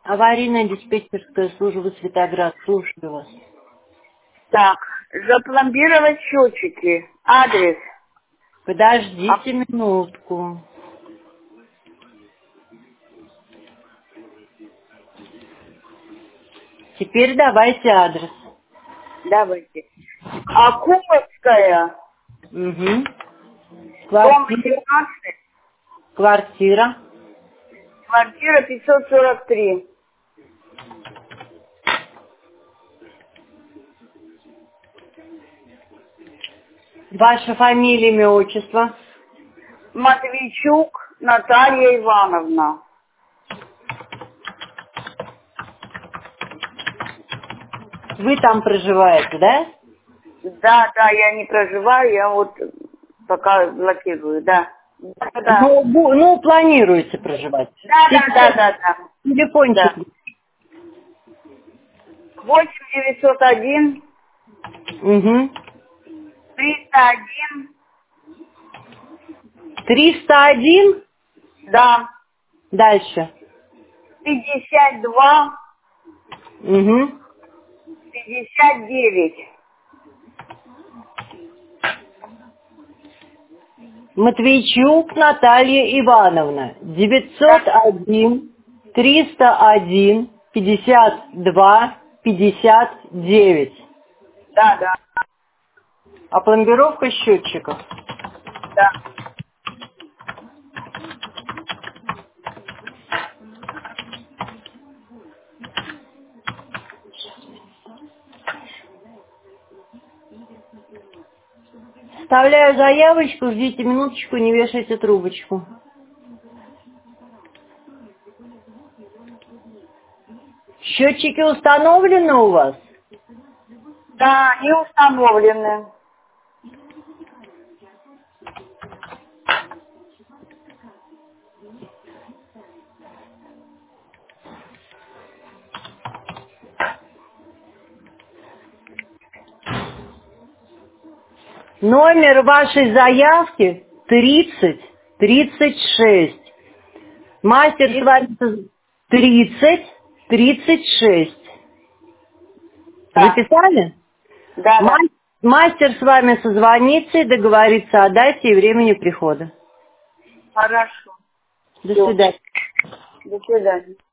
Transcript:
Аварийная диспетчерская служба Светоград. Слушаю вас. Так, запломбировать счетчики. Адрес. Подождите минутку. Теперь давайте адрес. Давайте. Акумовская, Угу. дом Квартира. 17, Квартира. квартира 543. Ваша фамилия, имя, отчество. Матвейчук Наталья Ивановна. Вы там проживаете, да? Да, я не проживаю, я вот пока блокирую, да. Да. Ну, планируете проживать. Да. Телефончик. Да. 8 901 Угу. 301. 301. Да. Дальше. 52 Угу. 59. Матвейчук Наталья Ивановна. 901 301 52 59. Да. А пломбировка счетчиков. Да. Вставляю заявочку, ждите минуточку, не вешайте трубочку. Счетчики установлены у вас? Да, не установлены. Номер вашей заявки 3036. Мастер с вами 3036. Да. Записали? Да. Мастер с вами созвонится и договорится о дате и времени прихода. Хорошо. До свидания. До свидания.